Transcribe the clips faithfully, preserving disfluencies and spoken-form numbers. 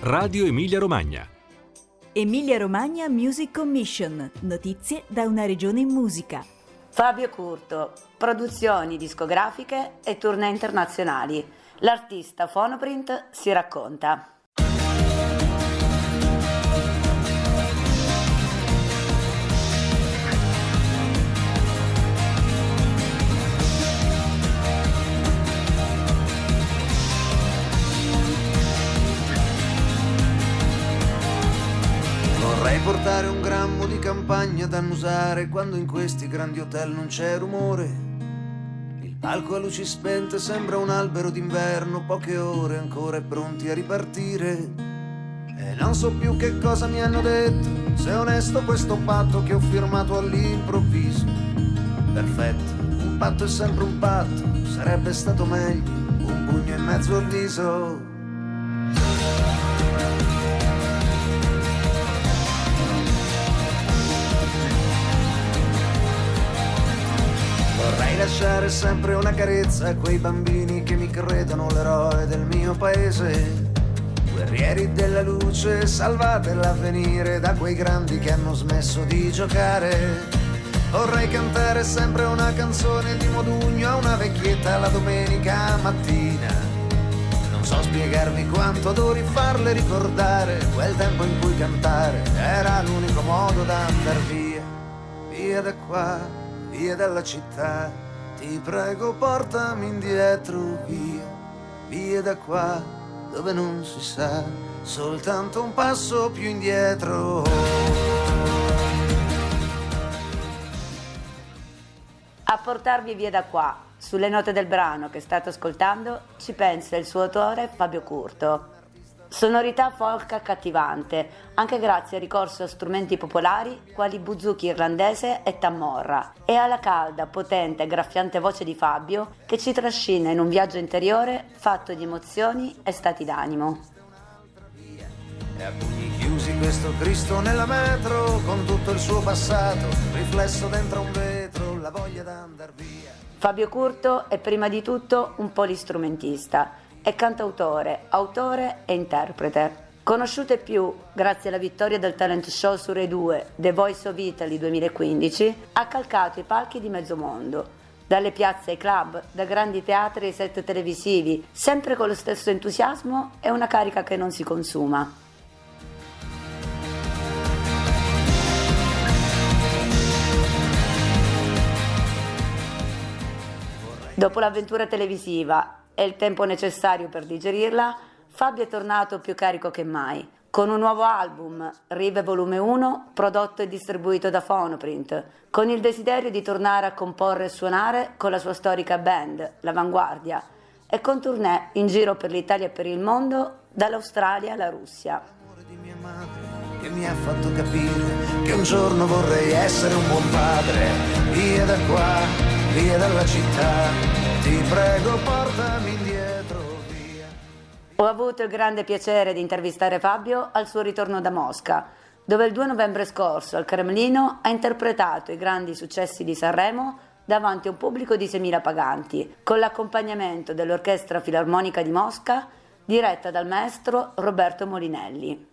Radio Emilia Romagna. Emilia Romagna Music Commission. Notizie da una regione in musica. Fabio Curto, produzioni discografiche e tournée internazionali. L'artista Phonoprint si racconta. Vorrei portare un grammo di campagna da annusare quando in questi grandi hotel non c'è rumore. Il palco a luci spente sembra un albero d'inverno, poche ore ancora e pronti a ripartire. E non so più che cosa mi hanno detto, se è onesto questo patto che ho firmato all'improvviso. Perfetto, un patto è sempre un patto, sarebbe stato meglio un pugno in mezzo al viso. Vorrei lasciare sempre una carezza a quei bambini che mi credono l'eroe del mio paese. Guerrieri della luce, salvate l'avvenire da quei grandi che hanno smesso di giocare. Vorrei cantare sempre una canzone di Modugno a una vecchietta la domenica mattina. Non so spiegarvi quanto adori farle ricordare quel tempo in cui cantare era l'unico modo da andar via. Via da qua, via dalla città, ti prego portami indietro, via, via da qua, dove non si sa, soltanto un passo più indietro. A portarvi via da qua, sulle note del brano che state ascoltando, ci pensa il suo autore Fabio Curto. Sonorità folk accattivante, anche grazie al ricorso a strumenti popolari quali buzuki irlandese e tammorra, e alla calda, potente e graffiante voce di Fabio che ci trascina in un viaggio interiore fatto di emozioni e stati d'animo. E a pugni chiusi questo Cristo nella metro, con tutto il suo passato, riflesso dentro un vetro, la voglia d'andar via. Fabio Curto è prima di tutto un polistrumentista. È cantautore, autore e interprete. Conosciuto e più grazie alla vittoria del talent show su Rai due The Voice of Italy duemilaquindici, ha calcato i palchi di mezzo mondo, dalle piazze ai club, da grandi teatri ai set televisivi, sempre con lo stesso entusiasmo e una carica che non si consuma. Dopo l'avventura televisiva e il tempo necessario per digerirla, Fabio è tornato più carico che mai, con un nuovo album, Rive Volume uno, prodotto e distribuito da Phonoprint, con il desiderio di tornare a comporre e suonare con la sua storica band, L'Avanguardia, e con tournée in giro per l'Italia e per il mondo, dall'Australia alla Russia. Di mia madre che mi ha fatto capire che un giorno vorrei essere un buon padre. Via da qua, via dalla città, ti prego portami indietro, via. Ho avuto il grande piacere di intervistare Fabio al suo ritorno da Mosca, dove il due novembre scorso al Cremlino ha interpretato i grandi successi di Sanremo davanti a un pubblico di seimila paganti, con l'accompagnamento dell'Orchestra Filarmonica di Mosca, diretta dal maestro Roberto Molinelli.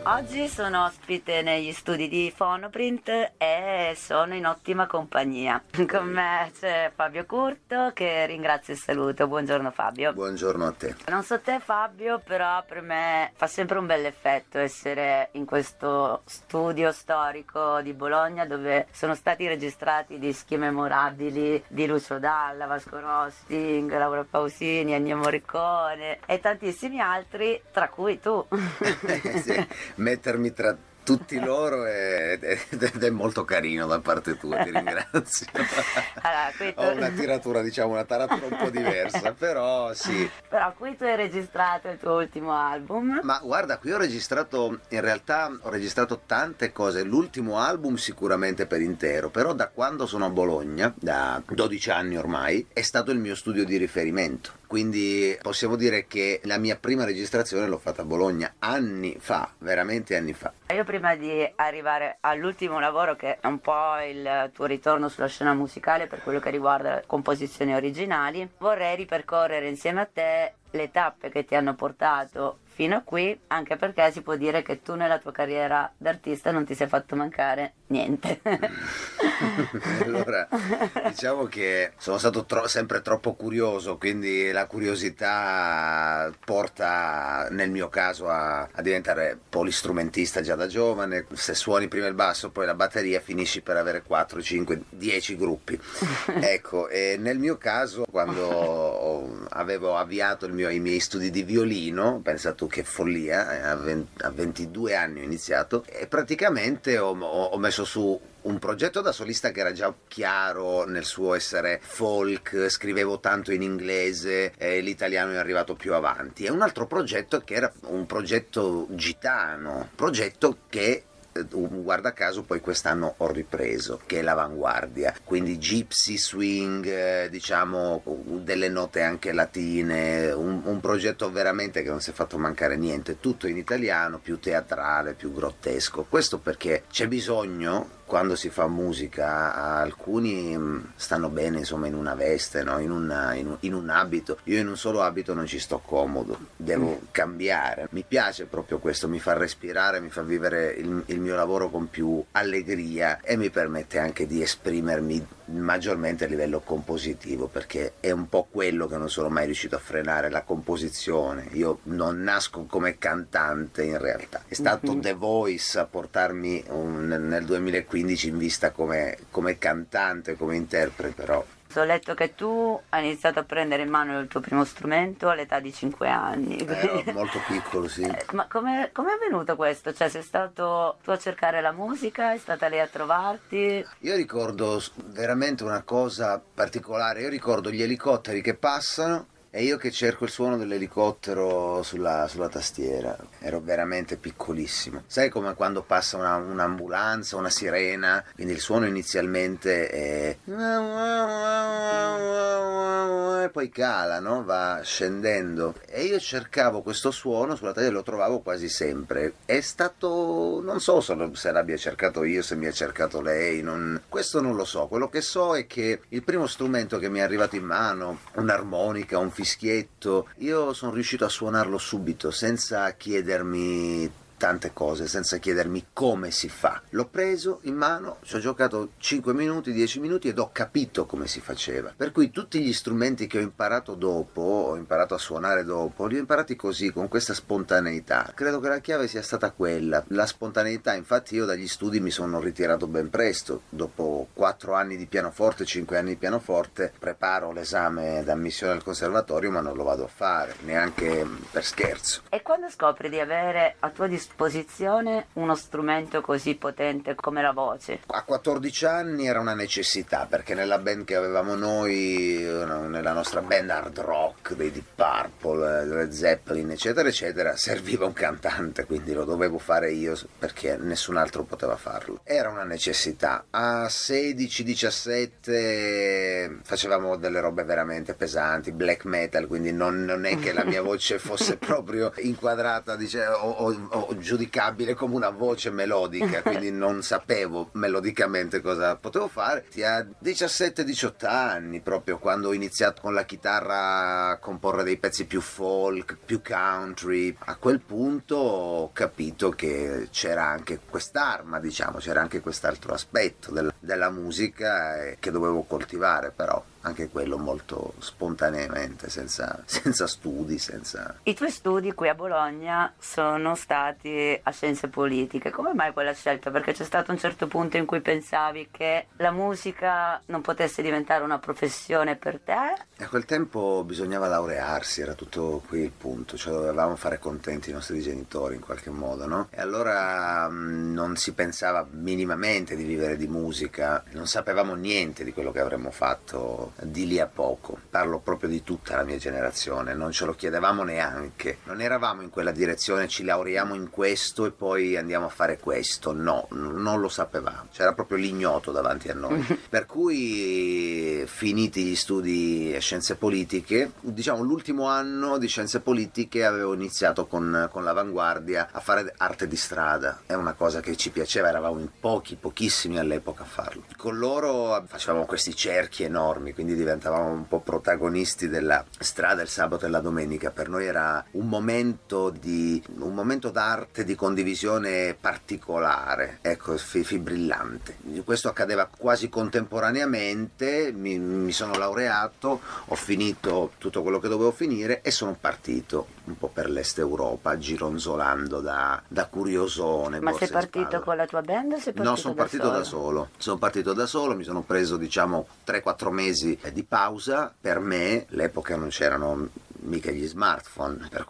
Oggi sono ospite negli studi di Fonoprint e sono in ottima compagnia. Con me c'è Fabio Curto, che ringrazio e saluto. Buongiorno Fabio. Buongiorno a te. Non so te Fabio, però per me fa sempre un bel effetto essere in questo studio storico di Bologna, dove sono stati registrati dischi memorabili di Lucio Dalla, Vasco Rossi, Laura Pausini, Ennio Morricone e tantissimi altri, tra cui tu. Sì, mettermi tra tutti loro è, è, ed è molto carino da parte tua, ti ringrazio. Allora, qui tu... Ho una tiratura, diciamo, una taratura un po' diversa, però sì. Però qui tu hai registrato il tuo ultimo album. Ma guarda, qui ho registrato, in realtà ho registrato tante cose. L'ultimo album sicuramente per intero, però da quando sono a Bologna, da dodici anni ormai, è stato il mio studio di riferimento. Quindi possiamo dire che la mia prima registrazione l'ho fatta a Bologna anni fa, veramente anni fa. Io prima di arrivare all'ultimo lavoro, che è un po' il tuo ritorno sulla scena musicale per quello che riguarda le composizioni originali, vorrei ripercorrere insieme a te le tappe che ti hanno portato fino a qui, anche perché si può dire che tu nella tua carriera d'artista non ti sei fatto mancare niente. Allora, diciamo che sono stato tro- sempre troppo curioso, quindi la curiosità porta nel mio caso a, a diventare polistrumentista già da giovane. Se suoni prima il basso, poi la batteria, finisci per avere quattro, cinque, dieci gruppi. Ecco, e nel mio caso, quando ho, avevo avviato il mio, i miei studi di violino, pensa tu che follia, a, venti, a ventidue anni ho iniziato e praticamente ho, ho, ho messo su un progetto da solista che era già chiaro nel suo essere folk, scrivevo tanto in inglese e l'italiano è arrivato più avanti, e un altro progetto che era un progetto gitano, progetto che guarda caso poi quest'anno ho ripreso, che è l'avanguardia, quindi gypsy swing, diciamo delle note anche latine, un, un progetto veramente che non si è fatto mancare niente, tutto in italiano, più teatrale, più grottesco. Questo perché c'è bisogno, quando si fa musica, alcuni stanno bene insomma in una veste, no? in, una, in, un, in un abito. Io in un solo abito non ci sto comodo, devo cambiare. Mi piace proprio questo, mi fa respirare, mi fa vivere il, il mio lavoro con più allegria e mi permette anche di esprimermi maggiormente a livello compositivo, perché è un po' quello che non sono mai riuscito a frenare, la composizione. Io non nasco come cantante, in realtà è stato mm-hmm. The Voice a portarmi un, nel duemilaquindici in vista come, come cantante, come interprete. Però ho letto che tu hai iniziato a prendere in mano il tuo primo strumento all'età di cinque anni. Eh, molto piccolo, sì. Ma come è avvenuto questo? Cioè, sei stato tu a cercare la musica? È stata lei a trovarti? Io ricordo veramente una cosa particolare. Io ricordo gli elicotteri che passano e io che cerco il suono dell'elicottero sulla, sulla tastiera. Ero veramente piccolissimo. Sai come quando passa una, un'ambulanza, una sirena, quindi il suono inizialmente è e poi cala, no? Va scendendo, e io cercavo questo suono sulla tastiera e lo trovavo quasi sempre. È stato, non so se l'abbia cercato io, se mi ha cercato lei, non... questo non lo so. Quello che so è che il primo strumento che mi è arrivato in mano, un'armonica, un fischietto, io sono riuscito a suonarlo subito senza chiedermi tante cose, senza chiedermi come si fa. L'ho preso in mano, ci ho giocato cinque minuti, dieci minuti ed ho capito come si faceva. Per cui tutti gli strumenti che ho imparato dopo, ho imparato a suonare dopo, li ho imparati così, con questa spontaneità. Credo che la chiave sia stata quella, la spontaneità. Infatti io dagli studi mi sono ritirato ben presto. Dopo quattro anni di pianoforte, cinque anni di pianoforte, preparo l'esame d'ammissione al conservatorio, ma non lo vado a fare, neanche per scherzo. E quando scopri di avere a tua disposizione disposizione uno strumento così potente come la voce? A quattordici anni era una necessità, perché nella band che avevamo noi, nella nostra band hard rock dei Deep Purple, Led Zeppelin eccetera eccetera, serviva un cantante, quindi lo dovevo fare io perché nessun altro poteva farlo. Era una necessità. A sedici diciassette facevamo delle robe veramente pesanti, black metal, quindi non, non è che la mia voce fosse proprio inquadrata, dice, o, o, o giudicabile come una voce melodica, quindi non sapevo melodicamente cosa potevo fare. A diciassette diciotto anni, proprio quando ho iniziato con la chitarra a comporre dei pezzi più folk, più country, a quel punto ho capito che c'era anche quest'arma, diciamo, c'era anche quest'altro aspetto del, della musica eh, che dovevo coltivare, però anche quello molto spontaneamente, senza, senza studi, senza... I tuoi studi qui a Bologna sono stati a scienze politiche. Come mai quella scelta? Perché c'è stato un certo punto in cui pensavi che la musica non potesse diventare una professione per te? A quel tempo bisognava laurearsi, era tutto qui il punto, cioè dovevamo fare contenti i nostri genitori in qualche modo, no? E allora mh, non si pensava minimamente di vivere di musica, non sapevamo niente di quello che avremmo fatto di lì a poco. Parlo proprio di tutta la mia generazione, non ce lo chiedevamo neanche, non eravamo in quella direzione, ci laureiamo in questo e poi andiamo a fare questo, no, non lo sapevamo, c'era proprio l'ignoto davanti a noi. Per cui, finiti gli studi a scienze politiche, diciamo l'ultimo anno di scienze politiche avevo iniziato con, con l'Avanguardia a fare arte di strada, è una cosa che ci piaceva, eravamo in pochi, pochissimi all'epoca a farlo. Con loro facevamo questi cerchi enormi, quindi diventavamo un po' protagonisti della strada il sabato e la domenica. Per noi era un momento di un momento d'arte, di condivisione particolare, ecco, fibrillante. Questo accadeva quasi contemporaneamente, mi, mi sono laureato, ho finito tutto quello che dovevo finire e sono partito un po' per l'est Europa, gironzolando da, da curiosone. Ma sei partito con la tua band o sei partito No, sono da partito solo? da solo. Sono partito da solo, mi sono preso diciamo tre quattro mesi di pausa. Per me, l'epoca non c'erano mica gli smartphone, per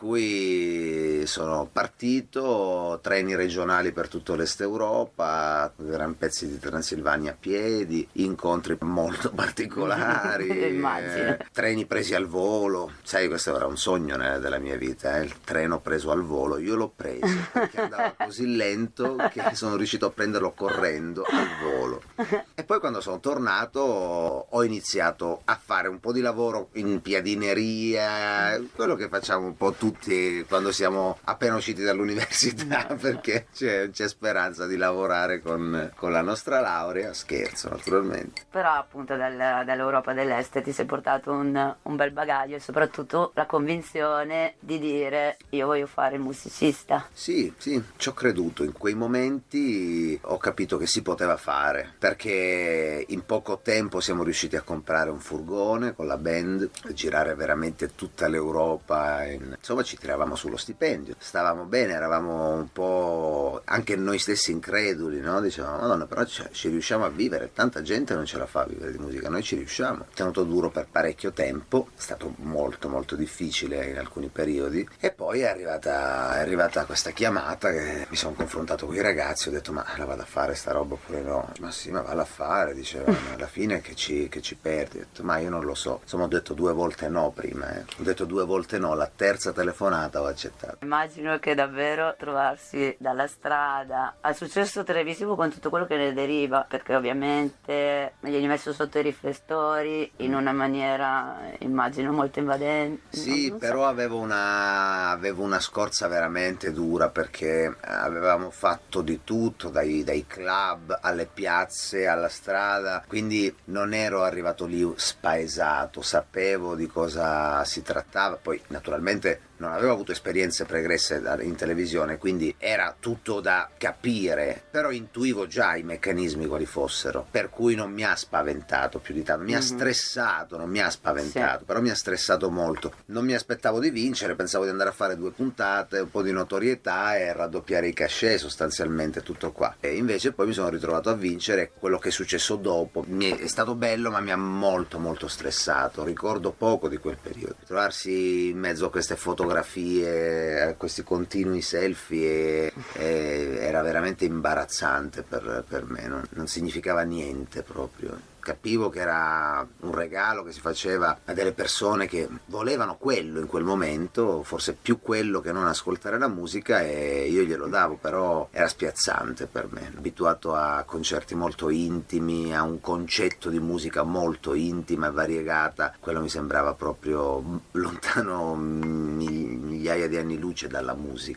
cui sono partito, treni regionali per tutto l'est Europa, gran pezzi di Transilvania a piedi, incontri molto particolari, Immagino. eh, treni presi al volo, sai, questo era un sogno nella, della mia vita, eh, il treno preso al volo. Io l'ho preso perché andava così lento che sono riuscito a prenderlo correndo al volo. E poi quando sono tornato ho iniziato a fare un po' di lavoro in piadineria, quello che facciamo un po' tutti quando siamo appena usciti dall'università, perché c'è, c'è speranza di lavorare con, con la nostra laurea. Scherzo, naturalmente. Però appunto dal, dall'Europa dell'Est ti sei portato un, un bel bagaglio e soprattutto la convinzione di dire io voglio fare il musicista. Sì, sì, ci ho creduto. In quei momenti ho capito che si poteva fare, perché in poco tempo siamo riusciti a comprare un furgone con la band, a girare veramente tutta l'Europa, in... insomma ci tiravamo sullo stipendio, stavamo bene, eravamo un po' anche noi stessi increduli, no? Dicevamo, madonna, però ci, ci riusciamo a vivere, tanta gente non ce la fa a vivere di musica, noi ci riusciamo. È tenuto duro per parecchio tempo, è stato molto molto difficile in alcuni periodi, e poi è arrivata, è arrivata questa chiamata che mi sono confrontato con i ragazzi, ho detto ma la vado a fare sta roba oppure no? Ma sì, ma valla a fare, dicevano, alla fine che ci, che ci perdi? Ho detto ma io non lo so, insomma ho detto due volte no prima, eh. ho detto due volte no, la terza telefonata ho accettato. Immagino che davvero trovarsi dalla strada al successo televisivo con tutto quello che ne deriva, perché ovviamente mi vieni messo sotto i riflettori in una maniera immagino molto invadente. Sì, non so. però avevo una, avevo una scorza veramente dura, perché avevamo fatto di tutto, dai, dai club alle piazze, alla strada, quindi non ero arrivato lì spaesato, sapevo di cosa si trattava, poi naturalmente non avevo avuto esperienze pregresse in televisione, quindi era tutto da capire, però intuivo già i meccanismi quali fossero, per cui non mi ha spaventato più di tanto, mi mm-hmm. ha stressato, non mi ha spaventato, sì. Però mi ha stressato molto. Non mi aspettavo di vincere, pensavo di andare a fare due puntate, un po' di notorietà e raddoppiare i cachet, sostanzialmente tutto qua. E invece poi mi sono ritrovato a vincere. Quello che è successo dopo mi è, è stato bello, ma mi ha molto molto stressato, ricordo poco di quel periodo. Trovarsi in mezzo a queste fotografie, a questi continui selfie, e, e era veramente imbarazzante per, per me, non, non significava niente proprio. Capivo che era un regalo che si faceva a delle persone che volevano quello in quel momento, forse più quello che non ascoltare la musica, e io glielo davo, però era spiazzante per me, abituato a concerti molto intimi, a un concetto di musica molto intima e variegata, quello mi sembrava proprio lontano migliaia di anni luce dalla musica.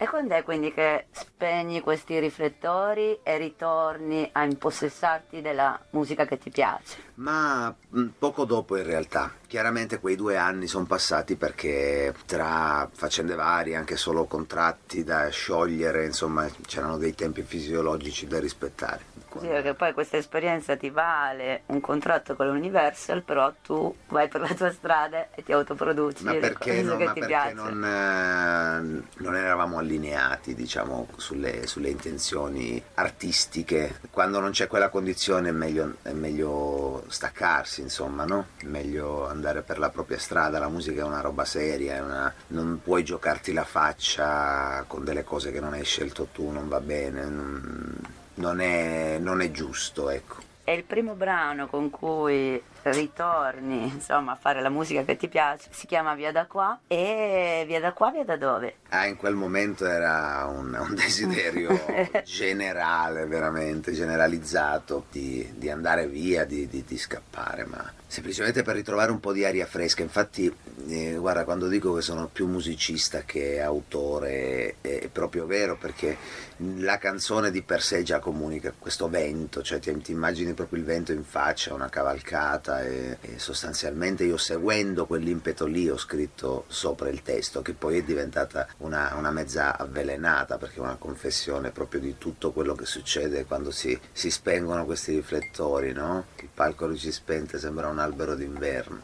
E quando è quindi che spegni questi riflettori e ritorni a impossessarti della musica che ti piace? Ma mh, poco dopo in realtà. Chiaramente quei due anni sono passati perché tra faccende varie, anche solo contratti da sciogliere, insomma c'erano dei tempi fisiologici da rispettare. Sì, perché poi questa esperienza ti vale un contratto con l'Universal, però tu vai per la tua strada e ti autoproduci ma le perché, cose no, che ma ti perché piacciono. non, eh, non eravamo allineati, diciamo, sulle, sulle intenzioni artistiche. Quando non c'è quella condizione è meglio, è meglio staccarsi, insomma, no? È meglio andare per la propria strada. La musica è una roba seria, è una, non puoi giocarti la faccia con delle cose che non hai scelto tu, non va bene, non, non è, non è giusto, ecco. È il primo brano con cui ritorni, insomma, a fare la musica che ti piace, si chiama Via da qua. E via da qua, via da dove? Ah, in quel momento era un, un desiderio generale, veramente generalizzato, di, di andare via, di, di, di scappare, ma semplicemente per ritrovare un po' di aria fresca. Infatti, eh, guarda, quando dico che sono più musicista che autore, è, è proprio vero, perché la canzone di per sé già comunica questo vento, cioè ti, ti immagini proprio il vento in faccia, una cavalcata, e, e sostanzialmente io, seguendo quell'impeto lì, ho scritto sopra il testo, che poi è diventata una, una mezza avvelenata, perché è una confessione proprio di tutto quello che succede quando si, si spengono questi riflettori, no? Il palco a luci spente sembra un albero d'inverno.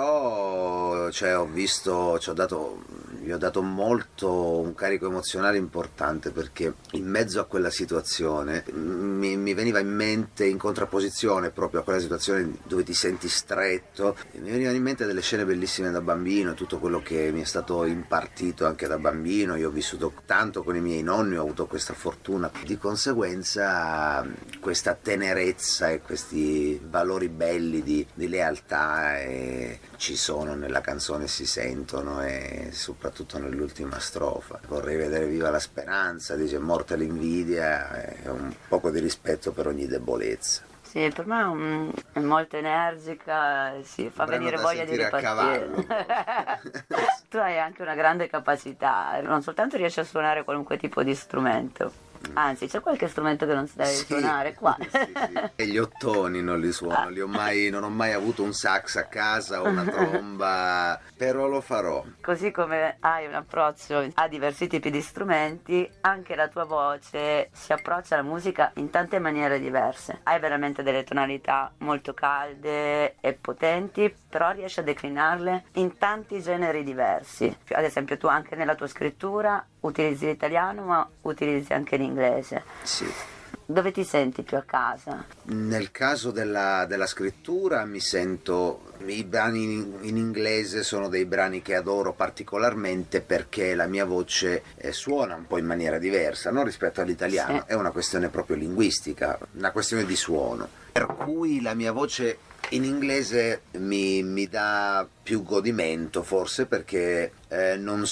Però, cioè, ho visto, ci ho dato, gli ho dato molto, un carico emozionale importante, perché in mezzo a quella situazione mi, mi veniva in mente, in contrapposizione proprio a quella situazione dove ti senti stretto, mi venivano in mente delle scene bellissime da bambino, tutto quello che mi è stato impartito anche da bambino. Io ho vissuto tanto con i miei nonni, ho avuto questa fortuna, di conseguenza questa tenerezza e questi valori belli di, di lealtà e ci sono nella canzone, si sentono, e soprattutto nell'ultima strofa. Vorrei vedere viva la speranza, dice morta l'invidia, e un poco di rispetto per ogni debolezza. Sì, per me è, un, è molto energica, sì, fa Brano venire da voglia di sentire a ripartire. Tu hai anche una grande capacità, non soltanto riesci a suonare qualunque tipo di strumento, anzi c'è qualche strumento che non si deve Sì, suonare qua. sì, sì. E gli ottoni non li suono, li ho mai, non ho mai avuto un sax a casa o una tromba, però lo farò. Così come hai un approccio a diversi tipi di strumenti, anche la tua voce si approccia alla musica in tante maniere diverse. Hai veramente delle tonalità molto calde e potenti, però riesci a declinarle in tanti generi diversi. Ad esempio tu anche nella tua scrittura utilizzi l'italiano, ma utilizzi anche l'inglese. Sì. Dove ti senti più a casa? Nel caso della, della scrittura mi sento, i brani in, in inglese sono dei brani che adoro particolarmente, perché la mia voce eh, suona un po' in maniera diversa, no? Rispetto all'italiano. Sì. È una questione proprio linguistica, una questione di suono, per cui la mia voce in inglese mi, mi dà più godimento, forse perché eh, non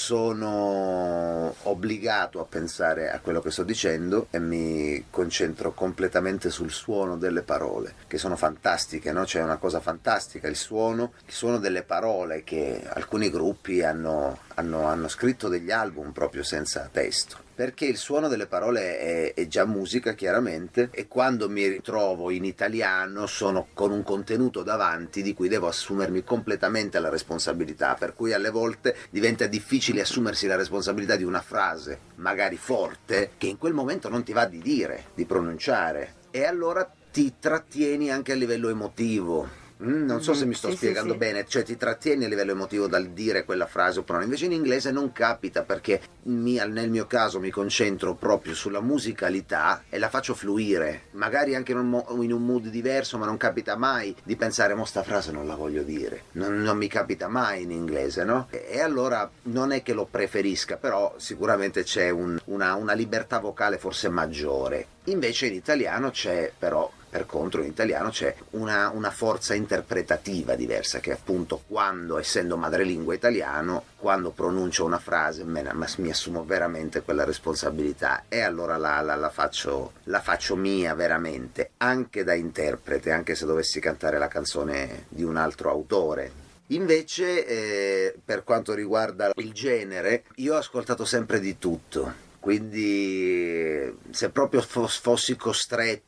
sono obbligato a pensare a quello che sto dicendo e mi concentro completamente sul suono delle parole, che sono fantastiche, no? C'è una cosa fantastica, il suono, il suono delle parole, che alcuni gruppi hanno, hanno, hanno scritto degli album proprio senza testo, perché il suono delle parole è, è già musica, chiaramente, e quando mi ritrovo in italiano sono con un contenuto davanti di cui devo assumermi completamente la responsabilità, per cui alle volte diventa difficile assumersi la responsabilità di una frase magari forte che in quel momento non ti va di dire, di pronunciare, e allora ti trattieni anche a livello emotivo. Mm, non so se mi sto sì, spiegando sì, sì. bene, cioè ti trattieni a livello emotivo dal dire quella frase o pronuncia. Invece in inglese non capita, perché mi, nel mio caso mi concentro proprio sulla musicalità e la faccio fluire, magari anche in un, in un mood diverso, ma non capita mai di pensare mo sta frase non la voglio dire, non, non mi capita mai in inglese, no? E, e allora non è che lo preferisca, però sicuramente c'è un, una, una libertà vocale forse maggiore. Invece in italiano c'è, però per contro in italiano c'è una, una forza interpretativa diversa, che appunto quando, essendo madrelingua italiano, quando pronuncio una frase me, me, mi assumo veramente quella responsabilità, e allora la, la, la, faccio, la faccio mia veramente, anche da interprete, anche se dovessi cantare la canzone di un altro autore. Invece eh, per quanto riguarda il genere, io ho ascoltato sempre di tutto. quindi se proprio fos- fossi costretto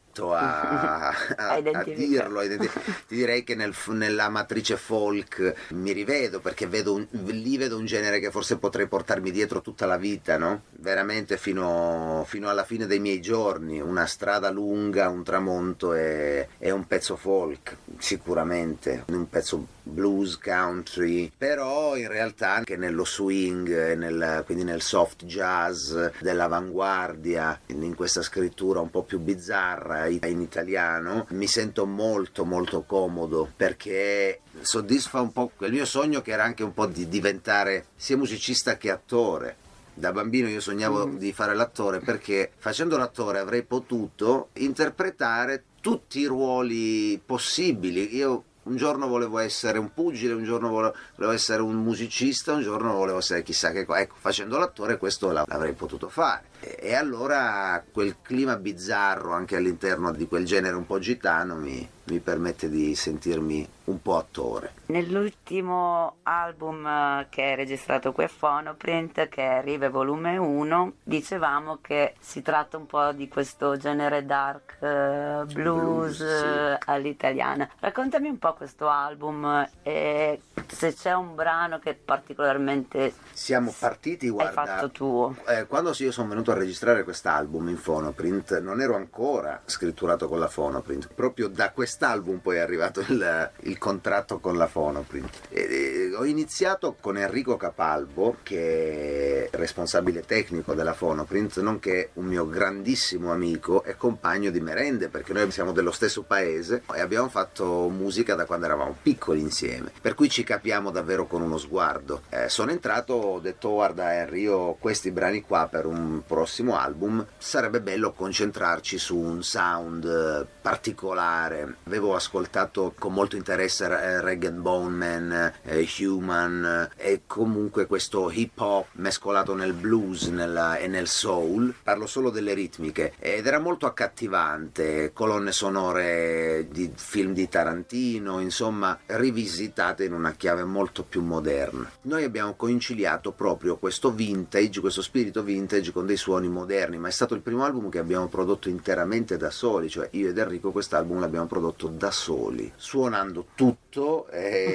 a, a, a dirlo, a identi- ti direi che nel, nella matrice folk mi rivedo, perché vedo un, lì vedo un genere che forse potrei portarmi dietro tutta la vita, no? Veramente fino, fino alla fine dei miei giorni, una strada lunga, un tramonto e, e un pezzo folk, sicuramente, un pezzo blues, country, però in realtà anche nello swing, e nel, quindi nel soft jazz dell'avanguardia, in questa scrittura un po' più bizzarra in italiano, mi sento molto molto comodo, perché soddisfa un po' quel mio sogno che era anche un po' di diventare sia musicista che attore. Da bambino io sognavo mm. di fare l'attore, perché facendo l'attore avrei potuto interpretare tutti i ruoli possibili. Io un giorno volevo essere un pugile, un giorno volevo essere un musicista, un giorno volevo essere chissà che cosa. Ecco, facendo l'attore questo l'avrei potuto fare. E, e allora quel clima bizzarro anche all'interno di quel genere un po' gitano mi, mi permette di sentirmi un po' attore. Nell'ultimo album che hai registrato qui a Phonoprint, che è Rive volume uno, dicevamo che si tratta un po' di questo genere dark uh, blues, blues sì. all'italiana. Raccontami un po' questo album e se c'è un brano che particolarmente siamo partiti, guarda, hai fatto tuo. Eh, quando io sono venuto a registrare quest'album in Phonoprint non ero ancora scritturato con la Phonoprint, proprio da quest'album poi è arrivato il, il contratto con la Phonoprint. E, e, ho iniziato con Enrico Capalbo, che è responsabile tecnico della Phonoprint, nonché un mio grandissimo amico e compagno di merende, perché noi siamo dello stesso paese e abbiamo fatto musica da quando eravamo piccoli insieme, per cui ci capiamo davvero con uno sguardo. Eh, sono entrato, ho detto guarda Henry, io questi brani qua per un prossimo album sarebbe bello concentrarci su un sound particolare. Avevo ascoltato con molto interesse Rag and Bone Man, eh, Human e comunque questo hip hop mescolato nel blues nella, e nel soul. Parlo solo delle ritmiche ed era molto accattivante, colonne sonore di film di Tarantino, insomma rivisitate in una chiave molto più moderna. Noi abbiamo conciliato proprio questo vintage, questo spirito vintage con dei suoni moderni, ma è stato il primo album che abbiamo prodotto interamente da soli, cioè io ed Enrico quest'album l'abbiamo prodotto da soli, suonando tutto,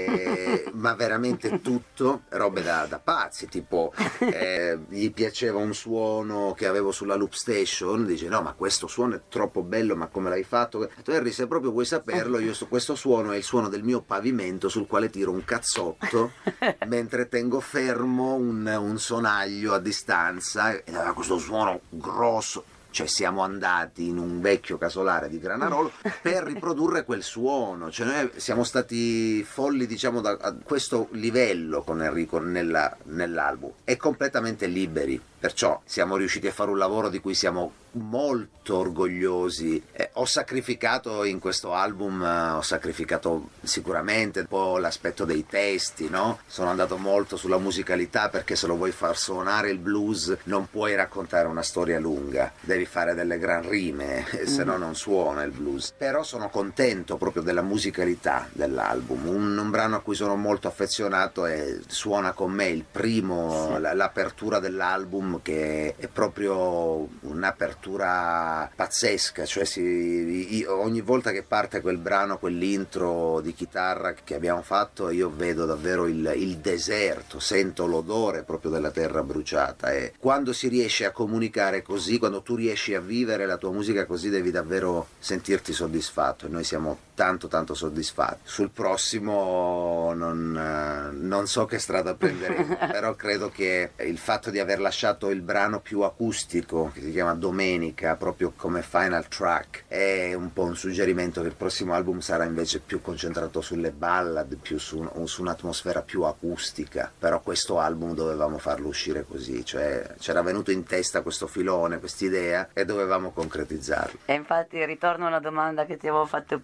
eh, ma veramente tutto, robe da, da pazzi, tipo eh, gli piaceva un suono che avevo sulla loop station, dice no ma questo suono è troppo bello, ma come l'hai fatto? Ho detto, Henry, se proprio vuoi saperlo, io so, questo suono è il suono del mio pavimento sul quale tiro un cazzotto mentre tengo fermo un, un sonaglio a distanza, ed aveva questo suono grosso. Cioè siamo andati in un vecchio casolare di Granarolo per riprodurre quel suono, cioè noi siamo stati folli, diciamo, da a questo livello con Enrico nella, nell'album, e completamente liberi, perciò siamo riusciti a fare un lavoro di cui siamo molto orgogliosi. Eh, ho sacrificato in questo album, eh, ho sacrificato sicuramente un po' l'aspetto dei testi, no? Sono andato molto sulla musicalità, perché se lo vuoi far suonare il blues non puoi raccontare una storia lunga, devi fare delle gran rime, se no non suona il blues. Però sono contento proprio della musicalità dell'album. Un, un brano a cui sono molto affezionato è Suona con me, il primo, sì. l'apertura dell'album, che è proprio un'apertura pazzesca, cioè si, io, ogni volta che parte quel brano, quell'intro di chitarra che abbiamo fatto, io vedo davvero il, il deserto, sento l'odore proprio della terra bruciata, e quando si riesce a comunicare così, quando tu riesci a vivere la tua musica così, devi davvero sentirti soddisfatto, e noi siamo tanto tanto soddisfatti. Sul prossimo non, non so che strada prenderemo, però credo che il fatto di aver lasciato il brano più acustico, che si chiama Domenica, proprio come final track, è un po' un suggerimento che il prossimo album sarà invece più concentrato sulle ballad, più su, su un'atmosfera più acustica. Però questo album dovevamo farlo uscire così, cioè c'era venuto in testa questo filone, quest'idea, e dovevamo concretizzarlo. E infatti ritorno alla domanda che ti avevo fatto prima: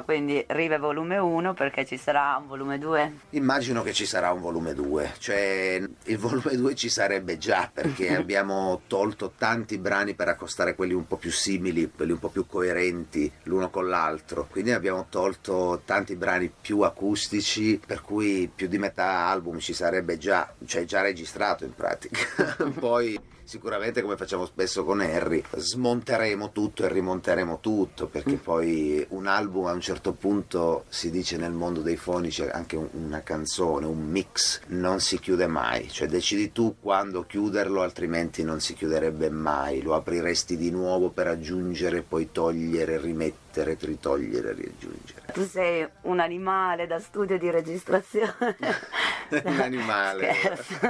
quindi Rive volume uno, perché ci sarà un volume due? Immagino che ci sarà un volume due, cioè il volume due ci sarebbe già, perché abbiamo tolto tanti brani per accostare quelli un po' più simili, quelli un po' più coerenti l'uno con l'altro, quindi abbiamo tolto tanti brani più acustici, per cui più di metà album ci sarebbe già, cioè già registrato in pratica. Poi sicuramente, come facciamo spesso con Harry, smonteremo tutto e rimonteremo tutto, perché poi un album a un certo punto, si dice nel mondo dei fonici, anche un- una canzone, un mix, non si chiude mai, cioè decidi tu quando chiuderlo, altrimenti non si chiuderebbe mai, lo apriresti di nuovo per aggiungere, poi togliere, rimettere, ritogliere, riaggiungere. Tu sei un animale da studio di registrazione. Un animale. Scherzo.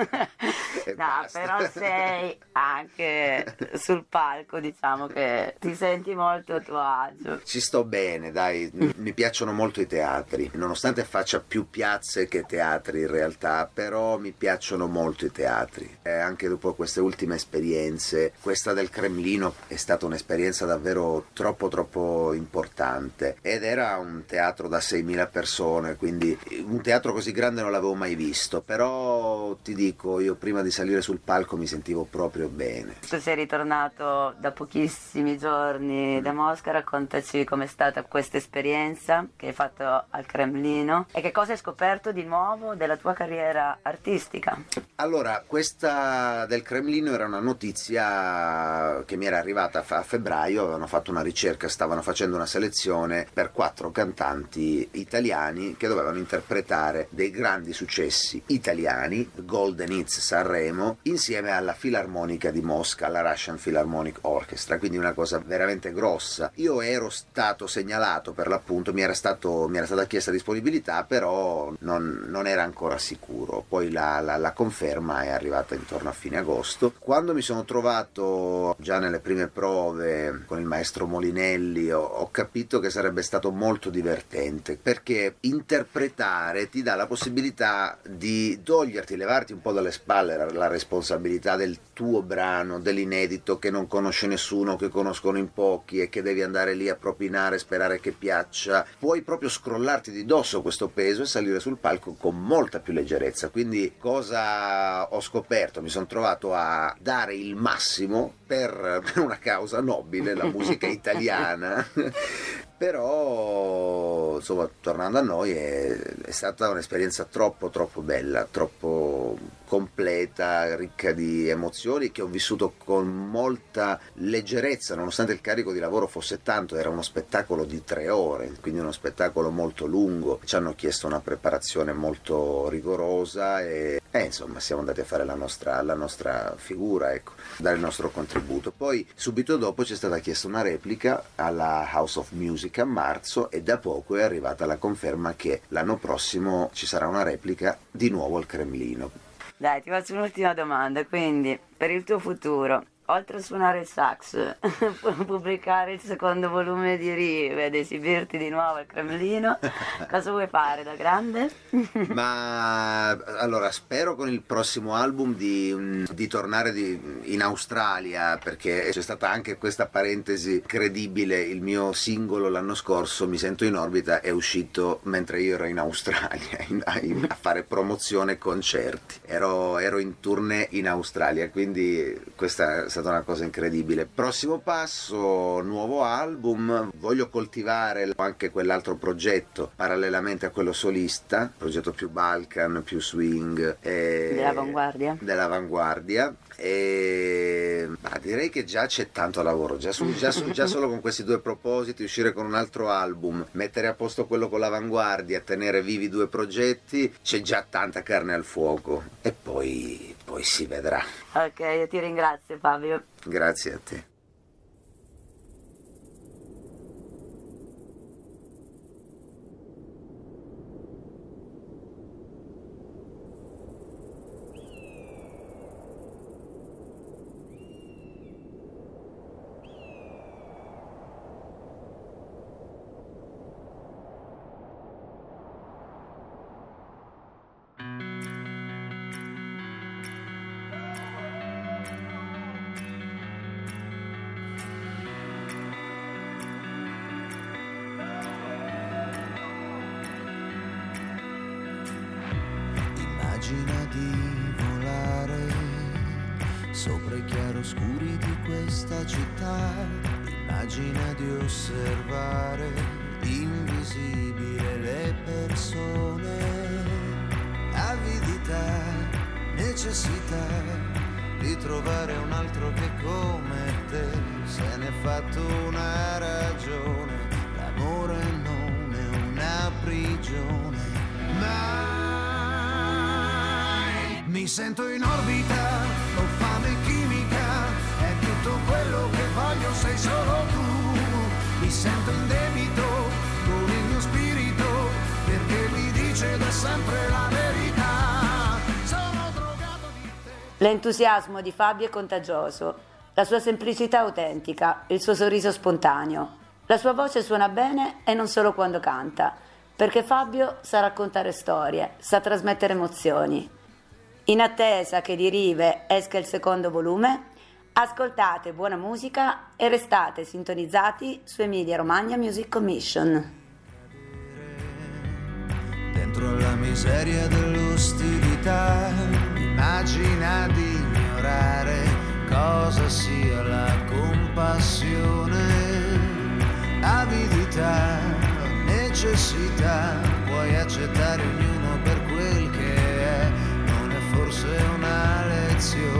E No, basta. però sei anche sul palco, diciamo che ti senti molto a tuo agio. Ci sto bene, dai, mi piacciono molto i teatri, nonostante faccia più piazze che teatri in realtà, però mi piacciono molto i teatri. E anche dopo queste ultime esperienze, questa del Cremlino è stata un'esperienza davvero troppo troppo importante, ed era un teatro da seimila persone, quindi un teatro così grande non l'avevo mai visto, però ti dico, io prima di salire sul palco mi sentivo proprio bene. Tu sei ritornato da pochissimi giorni da Mosca, raccontaci com'è stata questa esperienza che hai fatto al Cremlino e che cosa hai scoperto di nuovo della tua carriera artistica. Allora, questa del Cremlino era una notizia che mi era arrivata a febbraio, avevano fatto una ricerca, stavano facendo una selezione per quattro cantanti italiani che dovevano interpretare dei grandi successi italiani, Golden Hits Sanremo, insieme alla Filarmonica di Mosca, alla Russian Philharmonic Orchestra, quindi una cosa veramente grossa. Io ero stato segnalato, per l'appunto, mi era, stato, mi era stata chiesta disponibilità, però non, non era ancora sicuro. Poi la, la, la conferma è arrivata intorno a fine agosto. Quando mi sono trovato già nelle prime prove con il maestro Molinelli, ho, ho capito che sarebbe stato molto divertente, perché interpretare ti dà la possibilità di toglierti, levarti un po' dalle spalle la, la responsabilità del tuo brano, dell'inedito che non conosce nessuno, che conoscono in pochi e che devi andare lì a propinare, sperare che piaccia. Puoi proprio scrollarti di dosso questo peso e salire sul palco con molta più leggerezza. Quindi cosa ho scoperto? Mi sono trovato a dare il massimo per, per una causa nobile, la musica italiana. Però insomma, tornando a noi, è, è stata un'esperienza troppo troppo bella, troppo completa, ricca di emozioni, che ho vissuto con molta leggerezza, nonostante il carico di lavoro fosse tanto. Era uno spettacolo di tre ore, quindi uno spettacolo molto lungo, ci hanno chiesto una preparazione molto rigorosa e, e insomma siamo andati a fare la nostra, la nostra figura, ecco, dare il nostro contributo. Poi subito dopo ci è stata chiesta una replica alla House of Music a marzo, e da poco è arrivata la conferma che l'anno prossimo ci sarà una replica di nuovo al Cremlino. Dai, ti faccio un'ultima domanda, quindi per il tuo futuro, oltre a suonare il sax, pubblicare il secondo volume di Rive ed esibirti di nuovo al Cremlino, cosa vuoi fare da grande? Ma allora spero con il prossimo album di, di tornare di, in Australia, perché c'è stata anche questa parentesi credibile. Il mio singolo l'anno scorso, Mi sento in orbita, è uscito mentre io ero in Australia in, in, a fare promozione e concerti. Ero, ero in tournée in Australia, quindi questa è stata una cosa incredibile. Prossimo passo, nuovo album. Voglio coltivare anche quell'altro progetto parallelamente a quello solista, progetto più Balkan, più swing e Dell'avanguardia. dell'avanguardia. E bah, direi che già c'è tanto lavoro, già, su, già, su, già solo con questi due propositi, uscire con un altro album, mettere a posto quello con l'avanguardia, tenere vivi due progetti, c'è già tanta carne al fuoco, e poi, poi si vedrà. Ok, io ti ringrazio, Fabio. Grazie a te. sopra i chiaroscuri di questa città. Immagina di osservare invisibile le persone, avidità, necessità di trovare un altro che come te se ne è fatto una ragione. L'amore non è una prigione, mai mi sento in orbita, ho fame chimica, è tutto quello che voglio, sei solo tu. Mi sento in debito con il mio spirito, perché mi dice da sempre la verità. Sono drogato di te. L'entusiasmo di Fabio è contagioso, la sua semplicità autentica, il suo sorriso spontaneo. La sua voce suona bene e non solo quando canta, perché Fabio sa raccontare storie, sa trasmettere emozioni. In attesa che di Rive esca il secondo volume, ascoltate buona musica e restate sintonizzati su Emilia Romagna Music Commission. Dentro la miseria dell'ostilità, immagina di ignorare cosa sia la compassione. Avidità, necessità, puoi accettare ognuno per quel che è, non è forse una lezione.